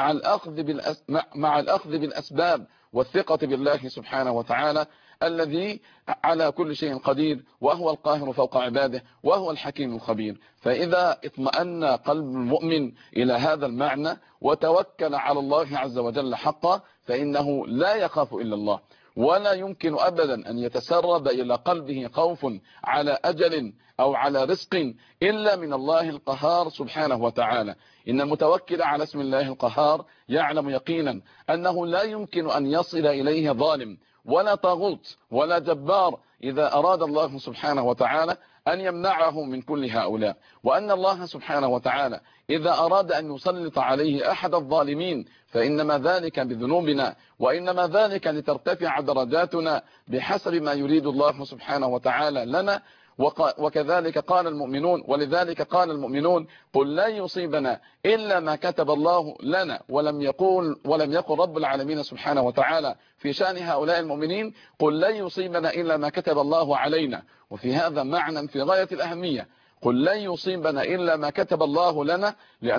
مع الأخذ بالأسباب والثقة بالله سبحانه وتعالى الذي على كل شيء قدير، وهو القاهر فوق عباده، وهو الحكيم الخبير. فإذا اطمأن قلب المؤمن إلى هذا المعنى وتوكل على الله عز وجل حقا، فإنه لا يخاف إلا الله، ولا يمكن أبدا أن يتسرب إلى قلبه خوف على أجل أو على رزق إلا من الله القهار سبحانه وتعالى. إن المتوكل على اسم الله القهار يعلم يقينا أنه لا يمكن أن يصل إليه ظالم ولا طاغوت ولا جبار إذا أراد الله سبحانه وتعالى أن يمنعه من كل هؤلاء، وأن الله سبحانه وتعالى إذا أراد أن يسلط عليه أحد الظالمين فإنما ذلك بذنوبنا، وإنما ذلك لترتفع درجاتنا بحسب ما يريد الله سبحانه وتعالى لنا. وكذلك قال المؤمنون، ولذلك قال المؤمنون: قل لا يصيبنا إلا ما كتب الله لنا. ولم يقل رب العالمين سبحانه وتعالى في شأن هؤلاء المؤمنين: قل لا يصيبنا إلا ما كتب الله علينا. وفي هذا معنى في غاية الأهمية: قل لن يصيبنا إلا ما كتب الله لنا،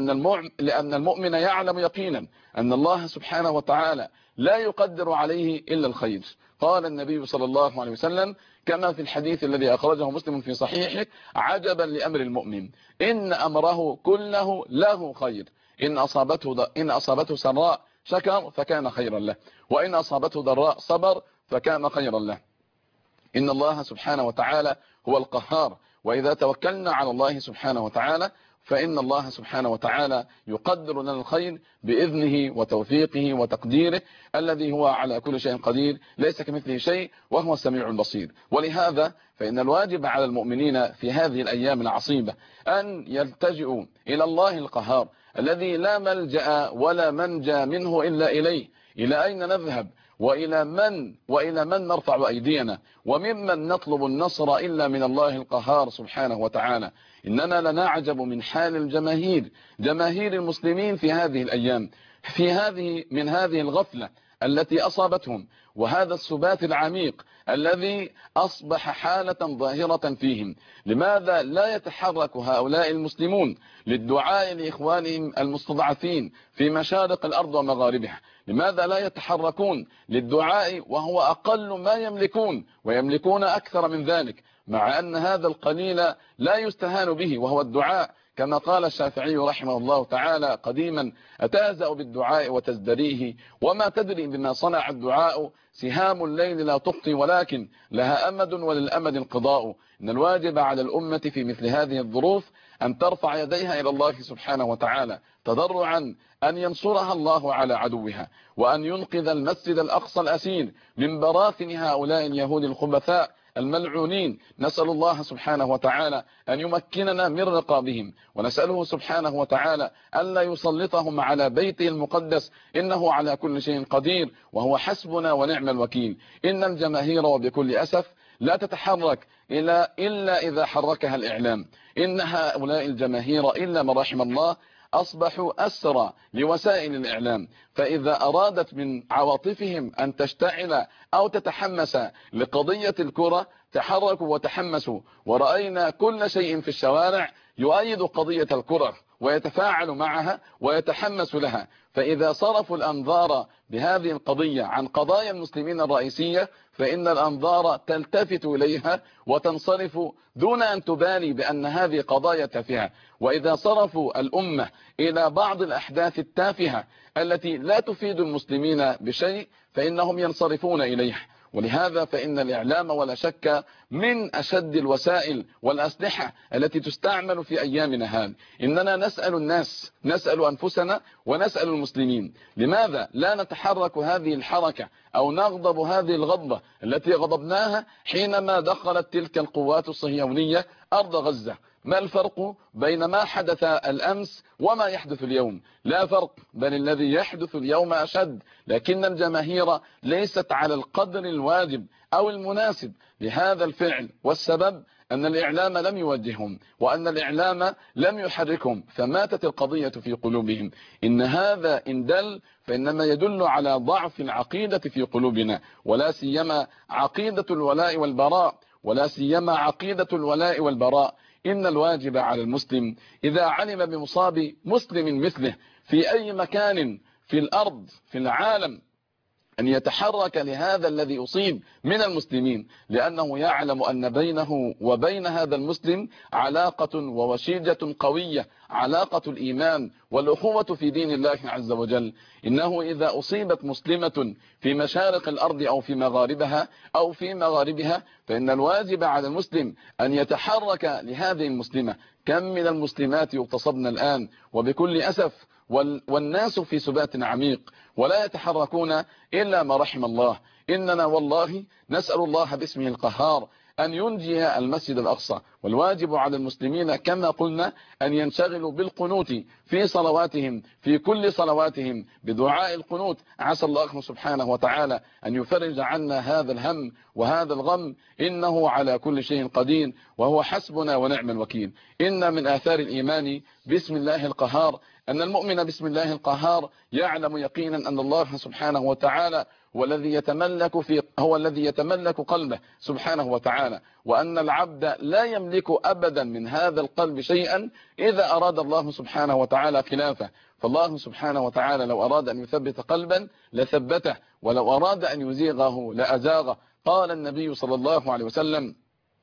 لأن المؤمن يعلم يقينا أن الله سبحانه وتعالى لا يقدر عليه إلا الخير. قال النبي صلى الله عليه وسلم كما في الحديث الذي أخرجه مسلم في صحيحه: عجبا لأمر المؤمن إن أمره كله له خير، إن أصابته سراء شكر فكان خيرا له، وإن أصابته ضراء صبر فكان خيرا له. إن الله سبحانه وتعالى هو القهار، وإذا توكلنا على الله سبحانه وتعالى فإن الله سبحانه وتعالى يقدر لنا الخير بإذنه وتوفيقه وتقديره الذي هو على كل شيء قدير، ليس كمثله شيء وهو السميع البصير. ولهذا فإن الواجب على المؤمنين في هذه الأيام العصيبة أن يلتجئوا إلى الله القهار الذي لا ملجأ ولا منجى منه إلا إليه. إلى أين نذهب وإلى من نرفع أيدينا، وممن نطلب النصر إلا من الله القهار سبحانه وتعالى. إننا لنعجب من حال جماهير المسلمين في هذه الأيام، من هذه الغفلة التي أصابتهم، وهذا السبات العميق الذي أصبح حالة ظاهرة فيهم. لماذا لا يتحرك هؤلاء المسلمون للدعاء لإخوانهم المستضعفين في مشارق الأرض ومغاربها؟ لماذا لا يتحركون للدعاء وهو أقل ما يملكون، ويملكون أكثر من ذلك، مع أن هذا القليل لا يستهان به وهو الدعاء؟ كما قال الشافعي رحمه الله تعالى قديما: أتهزأ بالدعاء وتزدريه، وما تدري بما صنع الدعاء، سهام الليل لا تخطي ولكن لها أمد وللأمد انقضاء. إن الواجب على الأمة في مثل هذه الظروف أن ترفع يديها إلى الله سبحانه وتعالى تضرعا أن ينصرها الله على عدوها، وأن ينقذ المسجد الأقصى الأسير من براثن هؤلاء اليهود الخبثاء الملعونين. نسأل الله سبحانه وتعالى أن يمكننا من رقابهم، ونسأله سبحانه وتعالى ألا يسلطهم على بيته المقدس، إنه على كل شيء قدير، وهو حسبنا ونعم الوكيل. إن الجماهير وبكل أسف لا تتحرك إلا إذا حركها الإعلام. إن هؤلاء الجماهير إلا من رحم الله أصبحوا أسرى لوسائل الإعلام، فإذا أرادت من عواطفهم أن تشتعل أو تتحمس لقضية الكرة تحركوا وتحمسوا، ورأينا كل شيء في الشوارع يؤيد قضية الكرة ويتفاعل معها ويتحمس لها. فإذا صرفوا الأنظار بهذه القضية عن قضايا المسلمين الرئيسية فإن الأنظار تلتفت إليها وتنصرف دون أن تبالي بأن هذه قضايا تافهة. وإذا صرفوا الأمة إلى بعض الأحداث التافهة التي لا تفيد المسلمين بشيء فإنهم ينصرفون إليها. ولهذا فإن الإعلام ولا شك من أشد الوسائل والأسلحة التي تستعمل في أيامنا هذه. إننا نسأل الناس، نسأل أنفسنا ونسأل المسلمين، لماذا لا نتحرك هذه الحركة أو نغضب هذه الغضبة التي غضبناها حينما دخلت تلك القوات الصهيونية أرض غزة؟ ما الفرق بين ما حدث الأمس وما يحدث اليوم؟ لا فرق، بل الذي يحدث اليوم أشد، لكن الجماهير ليست على القدر الواجب أو المناسب لهذا الفعل، والسبب أن الإعلام لم يوجههم وأن الإعلام لم يحركهم، فماتت القضية في قلوبهم. إن هذا إن دل فإنما يدل على ضعف العقيدة في قلوبنا، ولا سيما عقيدة الولاء والبراء، ولا سيما عقيدة الولاء والبراء. إن الواجب على المسلم إذا علم بمصاب مسلم مثله في أي مكان في الأرض في العالم أن يتحرك لهذا الذي أصيب من المسلمين، لأنه يعلم أن بينه وبين هذا المسلم علاقة ووشيجة قوية، علاقة الإيمان والأخوة في دين الله عز وجل. إنه إذا أصيبت مسلمة في مشارق الأرض أو في مغاربها فإن الواجب على المسلم أن يتحرك لهذه المسلمة. كم من المسلمات يغتصبن الآن وبكل أسف، والناس في سبات عميق ولا يتحركون إلا ما رحم الله. إننا والله نسأل الله باسمه القهار أن ينجي المسجد الأقصى، والواجب على المسلمين كما قلنا أن ينشغلوا بالقنوت في صلواتهم، في كل صلواتهم بدعاء القنوت. عسى الله سبحانه وتعالى أن يفرج عنا هذا الهم وهذا الغم، إنه على كل شيء قدير وهو حسبنا ونعم الوكيل. إن من آثار الإيمان باسم الله القهار أن المؤمن باسم الله القهار يعلم يقينا أن الله سبحانه وتعالى هو الذي يتملك قلبه سبحانه وتعالى، وأن العبد لا يملك أبدا من هذا القلب شيئا إذا أراد الله سبحانه وتعالى خلافه. فالله سبحانه وتعالى لو أراد أن يثبت قلبا لثبته، ولو أراد أن يزيغه لأزاغه. قال النبي صلى الله عليه وسلم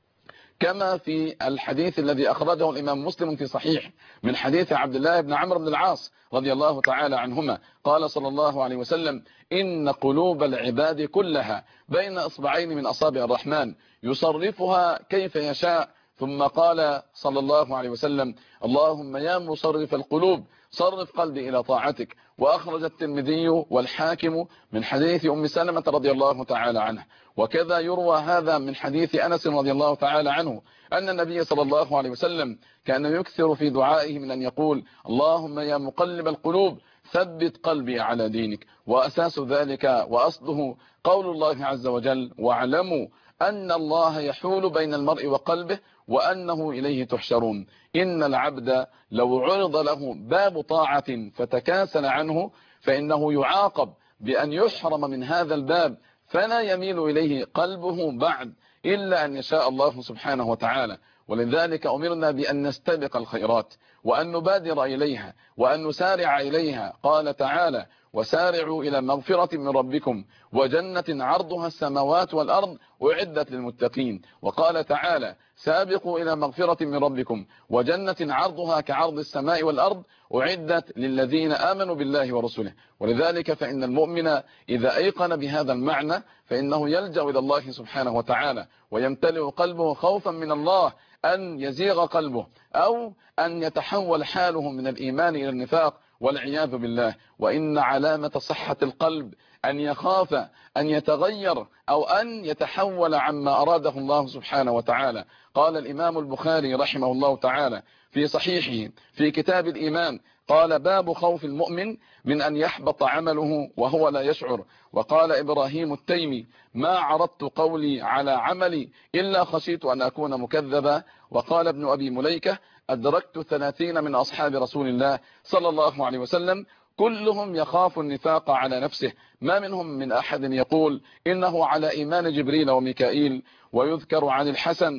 كما في الحديث الذي أخرجه الإمام مسلم في صحيح من حديث عبد الله بن عمرو بن العاص رضي الله تعالى عنهما، قال صلى الله عليه وسلم إن قلوب العباد كلها بين إصبعين من أصابع الرحمن يصرفها كيف يشاء. ثم قال صلى الله عليه وسلم اللهم يا مصرف القلوب صرف قلبي إلى طاعتك. وأخرج الترمذي والحاكم من حديث أم سلمة رضي الله تعالى عنه. وكذا يروى هذا من حديث أنس رضي الله تعالى عنه أن النبي صلى الله عليه وسلم كان يكثر في دعائه من أن يقول اللهم يا مقلب القلوب ثبت قلبي على دينك. وأساس ذلك وأصله قول الله عز وجل واعلموا أن الله يحول بين المرء وقلبه وأنه إليه تحشرون. إن العبد لو عرض له باب طاعة فتكاسل عنه فإنه يعاقب بأن يحرم من هذا الباب، فلا يميل إليه قلبه بعد إلا أن يشاء الله سبحانه وتعالى. ولذلك أمرنا بأن نستبق الخيرات وأن نبادر إليها وأن نسارع إليها. قال تعالى وسارعوا إلى مغفرة من ربكم وجنة عرضها السماوات والأرض أعدت للمتقين. وقال تعالى سابقوا إلى مغفرة من ربكم وجنة عرضها كعرض السماء والأرض أعدت للذين آمنوا بالله ورسله. ولذلك فإن المؤمن إذا أيقن بهذا المعنى فإنه يلجأ إلى الله سبحانه وتعالى ويمتلئ قلبه خوفا من الله أن يزيغ قلبه أو أن يتحول حاله من الإيمان إلى النفاق والعياذ بالله. وإن علامة صحة القلب أن يخاف أن يتغير أو أن يتحول عما أراده الله سبحانه وتعالى. قال الإمام البخاري رحمه الله تعالى في صحيحه في كتاب الإيمان قال باب خوف المؤمن من أن يحبط عمله وهو لا يشعر. وقال إبراهيم التيمي ما عرضت قولي على عملي إلا خشيت أن أكون مكذبا. وقال ابن أبي مليكة أدركت 30 من أصحاب رسول الله صلى الله عليه وسلم كلهم يخاف النفاق على نفسه، ما منهم من أحد يقول إنه على إيمان جبريل وميكائيل. ويذكر عن الحسن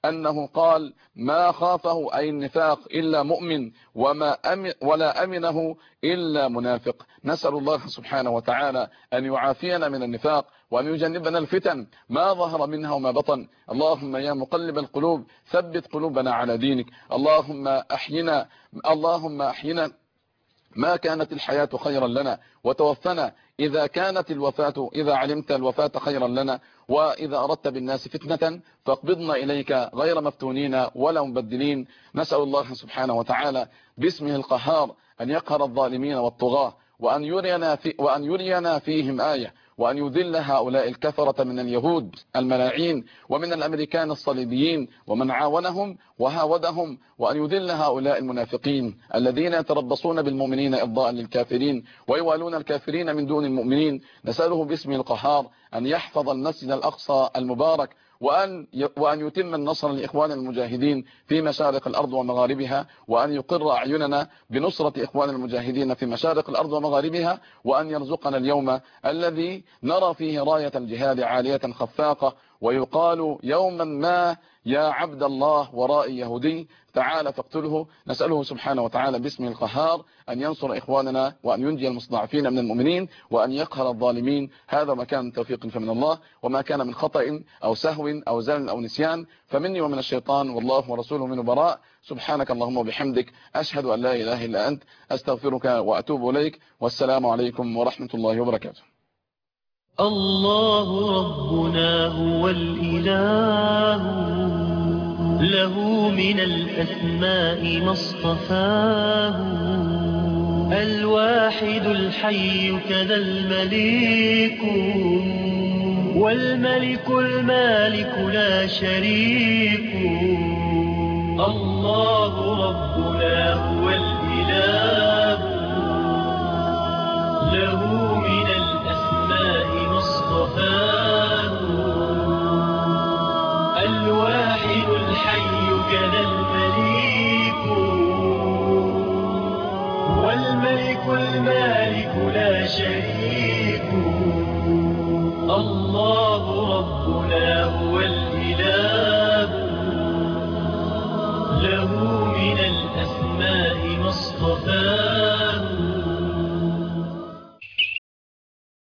أنه قال ما خافه أي النفاق إلا مؤمن ولا أمنه إلا منافق. نسأل الله سبحانه وتعالى أن يعافينا من النفاق وأن يجنبنا الفتن ما ظهر منها وما بطن. اللهم يا مقلب القلوب ثبت قلوبنا على دينك. اللهم أحينا ما كانت الحياة خيرا لنا، وتوفنا إذا علمت الوفاة خيرا لنا، وإذا أردت بالناس فتنة فاقبضنا إليك غير مفتونين ولا مبدلين. نسأل الله سبحانه وتعالى باسمه القهار أن يقهر الظالمين والطغاة، وأن يرينا فيهم آية، وأن يذل هؤلاء الكفرة من اليهود الملاعين ومن الأمريكان الصليبيين ومن عاونهم وهاودهم، وأن يذل هؤلاء المنافقين الذين يتربصون بالمؤمنين إرضاء للكافرين ويوالون الكافرين من دون المؤمنين. نسأله باسمه القهار أن يحفظ المسجد الأقصى المبارك، وأن يتم النصر لإخوان المجاهدين في مشارق الأرض ومغاربها، وأن يقر أعيننا بنصرة إخوان المجاهدين في مشارق الأرض ومغاربها، وأن يرزقنا اليوم الذي نرى فيه راية الجهاد عالية خفاقة ويقال يوما ما يا عبد الله ورائي يهودي تعال فاقتله. نسأله سبحانه وتعالى باسمه القهار أن ينصر إخواننا وأن ينجي المستضعفين من المؤمنين وأن يقهر الظالمين. هذا ما كان توفيق فمن الله، وما كان من خطأ أو سهو أو زلل أو نسيان فمني ومن الشيطان، والله ورسوله من براء. سبحانك اللهم وبحمدك أشهد أن لا إله إلا أنت أستغفرك وأتوب إليك، والسلام عليكم ورحمة الله وبركاته. الله ربنا هو الإله، له من الأسماء ما اصطفاه، الواحد الحي كذا المليك، والملك المالك لا شريك. الله ربنا هو